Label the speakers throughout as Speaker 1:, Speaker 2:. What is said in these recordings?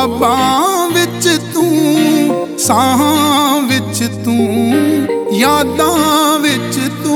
Speaker 1: ख्वाबां विच तू, साहां विच तू, यादां विच तू।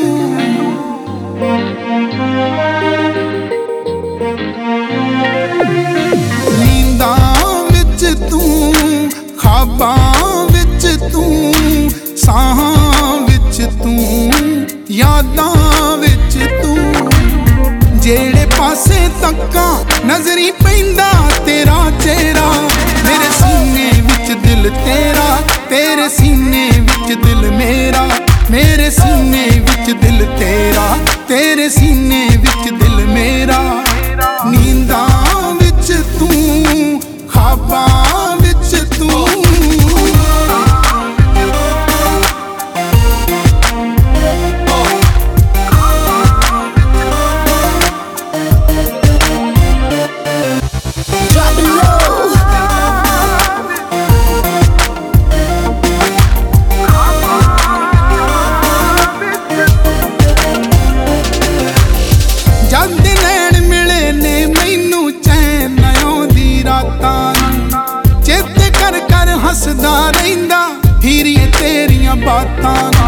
Speaker 1: नींदां विच तू, ख्वाबां विच तू, साहां विच तू, यादां विच तू। जेड़े पासे तक्कां नजरी पैंदा तेरा चेहरा, मेरे सीने विच दिल तेरा, तेरे सीने विच दिल मेरा, मेरे सीने विच दिल तेरा, तेरे सीने विच दिल मेरा। नींदां विच तू, ख्वाबां विच तू। जद नैन मिले ने मैनू चैन आउंदी रातां, चेते कर कर हसदा रहिंदा हीरिए तेरियां बातां।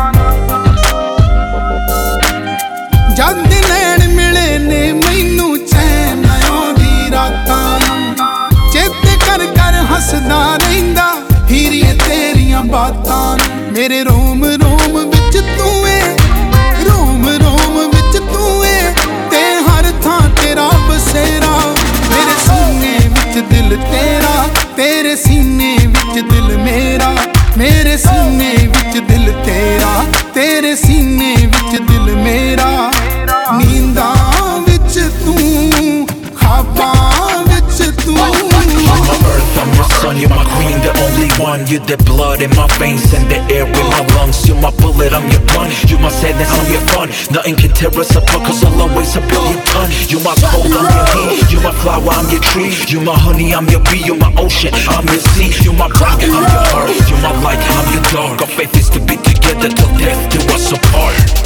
Speaker 1: जद नैन मिले ने मैनू चैन आउंदी रातां, चेते कर कर हसदा रहिंदा हीरिए तेरियां बातां। मेरे रोम रोम विच तू है, रोम रोम विच तू है, ते हर थां तेरा बसेरा। मेरे सीने विच दिल तेरा, तेरे सीने विच दिल मेरा, मेरे सीने विच दिल तेरा, तेरे सीने विच दिल मेरा। नींदां विच तू, ख्वाबां विच तू।
Speaker 2: I'm your son, you're my queen, the only one. You're the blood in my veins and the air in my lungs. You're my bullet, I'm your gun. You're my sadness, I'm your fun. Nothing can tear us apart, cause I'll always a billion ton. You're my cold, I'm your heat. You're my flower, I'm your tree. You're my honey, I'm your bee. You're my ocean, I'm your sea. You're my rock, I'm your heart. You're my light, I'm your dark. Our faith is to be together till death do us apart.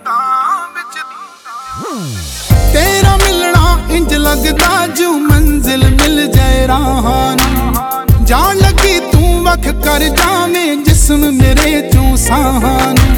Speaker 1: तेरा मिलना इंज लगदा जो मंजिल मिल जाए राहां नूं। जान लगी तू वख कर जावें जिस्म मेरे चों साहां नूं।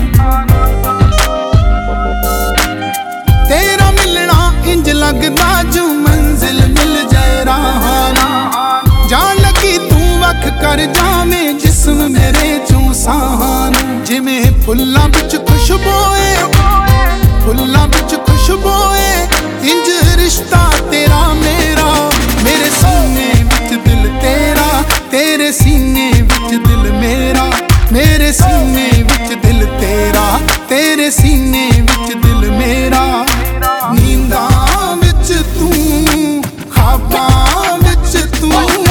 Speaker 1: तेरा मिलना इंज लगदा जो मंजिल मिल जाए राहां नूं। जान लगी तू वख कर जावें जिस्म मेरे चों साहां नूं। जिवें फुल्लां विच खुशबू है, फुल्लां विच खुशबू है, इंज रिश्ता तेरा मेरा। मेरे सीने विच दिल तेरा, तेरे सीने विच दिल मेरा, मेरे सीने विच दिल तेरा, तेरे सीने विच दिल मेरा। नींदां विच तू, ख्वाबां विच तू।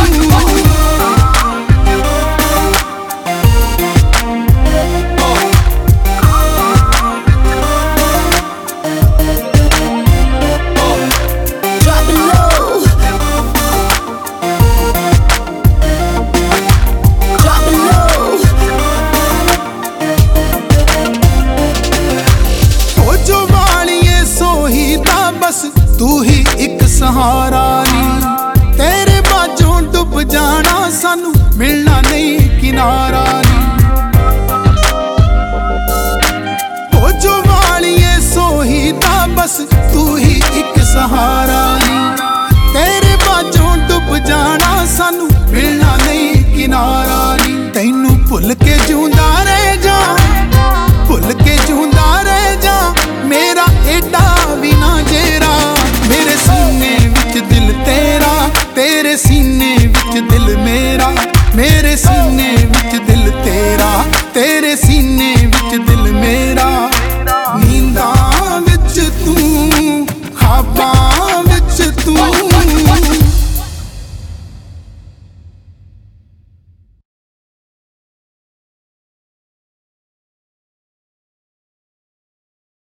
Speaker 1: बस तू ही एक सहारा नी, तेरे बाजों डुब जाना सानू मिलना नहीं किनारा नी। ओ जो वालिए सोहीदा बस तू ही एक सहारा नी, तेरे बाजों डुब जाना सानू मिलना नहीं किनारा नी। तैनू भुल के जिउंदा रह जा, भुल के जिउंदा रह जा, मेरा एडा भी ना जेरा। मेरे सीने विच दिल तेरा, तेरे सीने विच दिल मेरा, मेरे